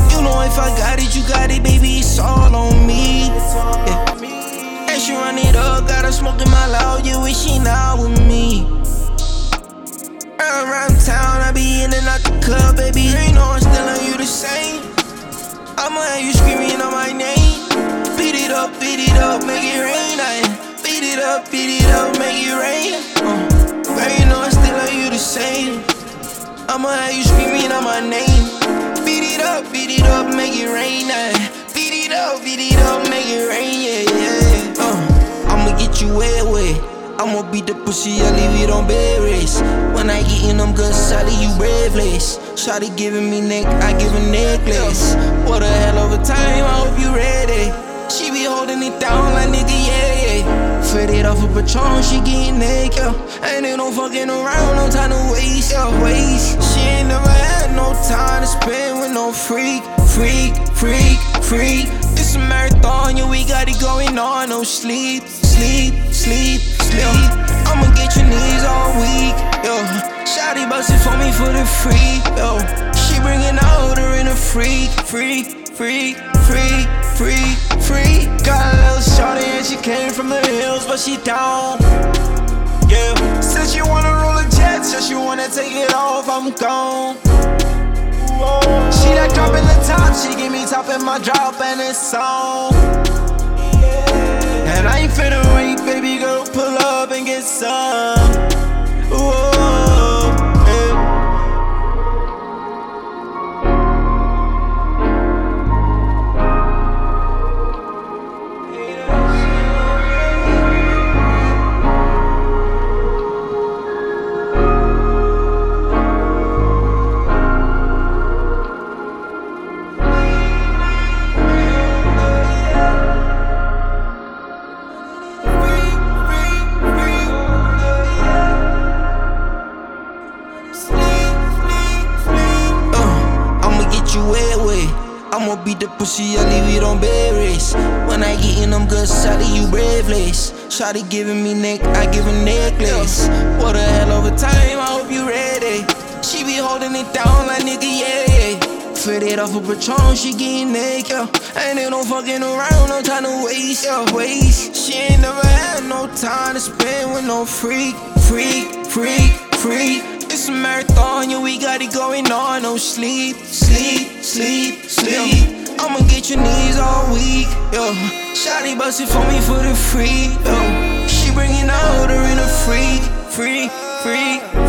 You know if I got it, you got it, baby, it's all on me. Yeah. And she run it up, got her smoking my loud, yeah, wish she not with me. Around town, I be in and out the club, baby. You know I'm still on you the same. I'ma have you screaming on my name. Beat it up, make it rain. Beat it up, make it rain. Girl, you know I'm still on you the same. I'ma have you screaming on my name. Beat it up, make it rain. Beat it up, make it rain. Yeah. I'ma get you wet. I'ma beat the pussy, I leave it on bed rest. When I get in them good solid, you breathless. Shawty giving me neck, I give a necklace. What a hell of a time, I hope you ready. She be holding it down like nigga, yeah. Fed it off a Patron, she getting naked. Ain't no fucking around, no time to waste. She ain't never had no time to spend with no freak. It's a marathon, yeah, we got it going on. No sleep. I'ma get your knees all week, yo. Shawty bustin' for me for the free, yo. She bringin' out her in a freak. Got a little shawty and she came from the hills, but she down, yeah. Said she wanna roll a jet, said she wanna take it off, I'm gone. She like dropping the top, she give me top in my drop and it's on. And I ain't finna wait, baby girl, pull up and get some. Whoa, yeah. I'ma beat the pussy, I leave it on bed rest. When I get in them good solid, you breathless. Shawty giving me neck, I give a necklace. What a hell of a time, I hope you ready. She be holding it down like nigga, yeah. Fed it off a Patron, she getting naked. Ain't no fucking around, no time to waste. She ain't never had no time to spend with no freak. It's a marathon, yeah, we got it going on. No sleep. I'ma get your knees all week, yo. Shawty bustin' for me for the free, yo. She bringin' out her in a freak.